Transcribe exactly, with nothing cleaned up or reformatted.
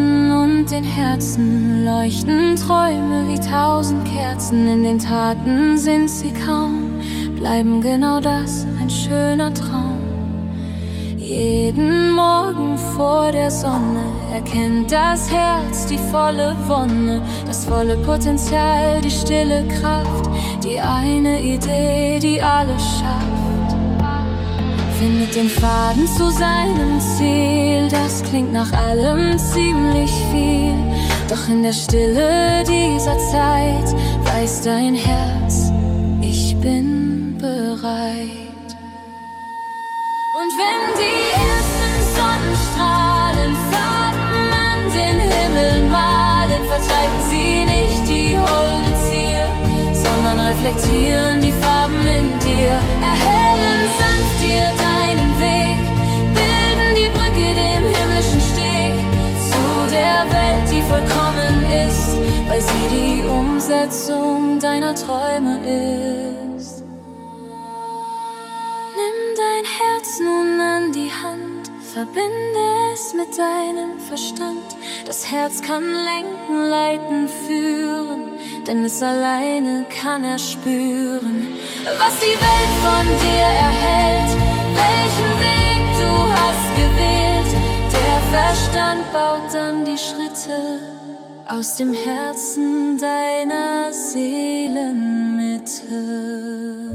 Augen und den Herzen leuchten Träume wie tausend Kerzen. In den Taten sind sie kaum, bleiben genau das, ein schöner Traum. Jeden Morgen vor der Sonne erkennt das Herz die volle Wonne, das volle Potenzial, die stille Kraft, die eine Idee, die alles schafft. Findet den Faden zu seinem Ziel, das klingt nach allem ziemlich viel. Doch in der Stille dieser Zeit weiß dein Herz, ich bin bereit. Und wenn die ersten Sonnenstrahlen Farben an den Himmel malen, vertreiben sie nicht die holde Zier, sondern reflektieren die Farben in dir, erhellen sanft dir deinen Weg, bilden die Brücke dem himmlischen Steg zu der Welt, die vollkommen ist, weil sie die Umsetzung deiner Träume ist. Nimm dein Herz nun an die Hand, verbinde es mit deinem Verstand. Das Herz kann lenken, leiten, führen, denn es alleine kann erspüren, was die Welt von dir erhält, welchen Weg du hast gewählt. Der Verstand baut dann die Schritte aus dem Herzen deiner Seelenmitte.